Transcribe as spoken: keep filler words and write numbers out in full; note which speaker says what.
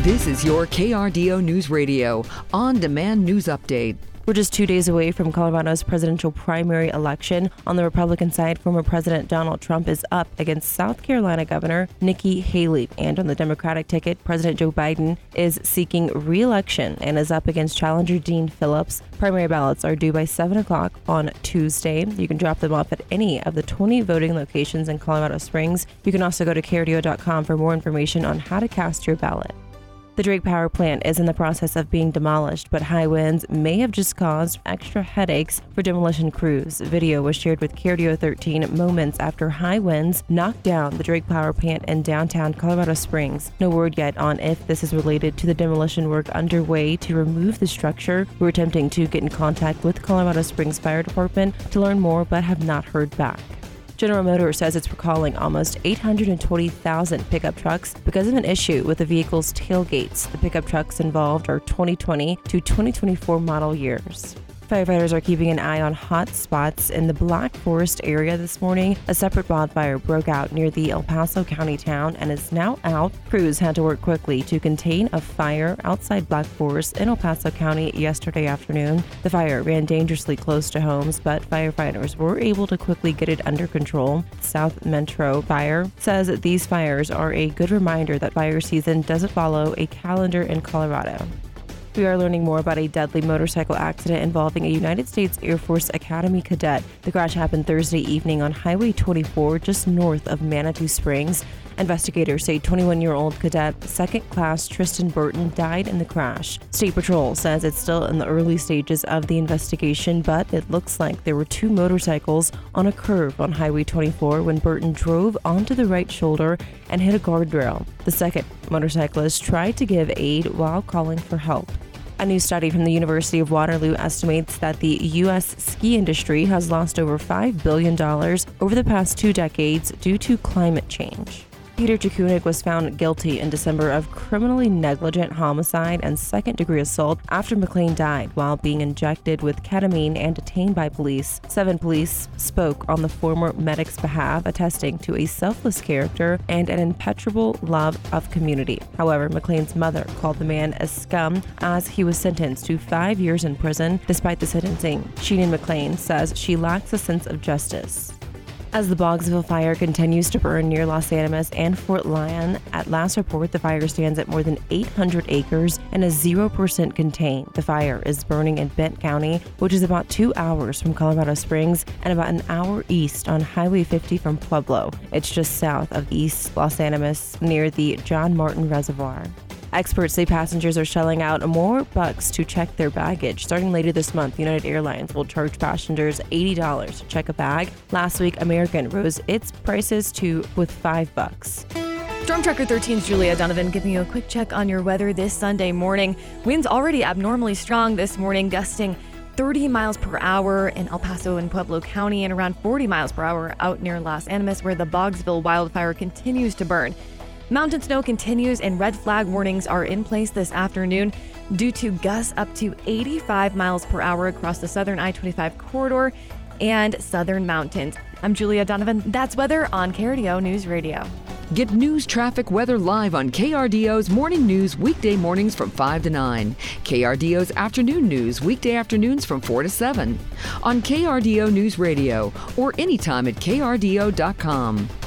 Speaker 1: This is your K R D O News Radio on-demand news update.
Speaker 2: We're just two days away from Colorado's presidential primary election. On the Republican side, former President Donald Trump is up against South Carolina Governor Nikki Haley. And on the Democratic ticket, President Joe Biden is seeking re-election and is up against challenger Dean Phillips. Primary ballots are due by seven o'clock on Tuesday. You can drop them off at any of the twenty voting locations in Colorado Springs. You can also go to K R D O dot com for more information on how to cast your ballot. The Drake Power Plant is in the process of being demolished, but high winds may have just caused extra headaches for demolition crews. Video was shared with K R D O thirteen moments after high winds knocked down the Drake Power Plant in downtown Colorado Springs. No word yet on if this is related to the demolition work underway to remove the structure. We're attempting to get in contact with Colorado Springs Fire Department to learn more, but have not heard back. General Motors says it's recalling almost eight hundred twenty thousand pickup trucks because of an issue with the vehicle's tailgates. The pickup trucks involved are twenty twenty to twenty twenty-four model years. Firefighters are keeping an eye on hot spots in the Black Forest area this morning. A separate wildfire broke out near the El Paso County town and is now out. Crews had to work quickly to contain a fire outside Black Forest in El Paso County yesterday afternoon. The fire ran dangerously close to homes, but firefighters were able to quickly get it under control. South Metro Fire says that these fires are a good reminder that fire season doesn't follow a calendar in Colorado. We are learning more about a deadly motorcycle accident involving a United States Air Force Academy cadet. The crash happened Thursday evening on Highway twenty-four, just north of Manitou Springs. Investigators say twenty-one-year-old cadet second class Tristan Burton died in the crash. State Patrol says it's still in the early stages of the investigation, but it looks like there were two motorcycles on a curve on Highway twenty-four when Burton drove onto the right shoulder and hit a guardrail. The second motorcyclist tried to give aid while calling for help. A new study from the University of Waterloo estimates that the U S ski industry has lost over five billion dollars over the past two decades due to climate change. Peter Jakunik was found guilty in December of criminally negligent homicide and second-degree assault after McLean died while being injected with ketamine and detained by police. Seven police spoke on the former medic's behalf, attesting to a selfless character and an impenetrable love of community. However, McLean's mother called the man a scum as he was sentenced to five years in prison. Despite the sentencing, Sheenan McLean says she lacks a sense of justice. As the Boggsville fire continues to burn near Los Animas and Fort Lyon, at last report, the fire stands at more than eight hundred acres and is zero percent contained. The fire is burning in Bent County, which is about two hours from Colorado Springs and about an hour east on Highway fifty from Pueblo. It's just south of East Los Animas near the John Martin Reservoir. Experts say passengers are shelling out more bucks to check their baggage. Starting later this month, United Airlines will charge passengers eighty dollars to check a bag. Last week, American rose its prices to with five bucks.
Speaker 3: Storm Tracker thirteen's Julia Donovan giving you a quick check on your weather this Sunday morning. Winds already abnormally strong this morning, gusting thirty miles per hour in El Paso and Pueblo County and around forty miles per hour out near Los Animas, where the Boggsville wildfire continues to burn. Mountain snow continues and red flag warnings are in place this afternoon due to gusts up to eighty-five miles per hour across the southern I twenty-five corridor and southern mountains. I'm Julia Donovan. That's weather on K R D O News Radio.
Speaker 1: Get news, traffic, weather live on K R D O's Morning News weekday mornings from five to nine. K R D O's Afternoon News weekday afternoons from four to seven. On K R D O News Radio or anytime at K R D O dot com.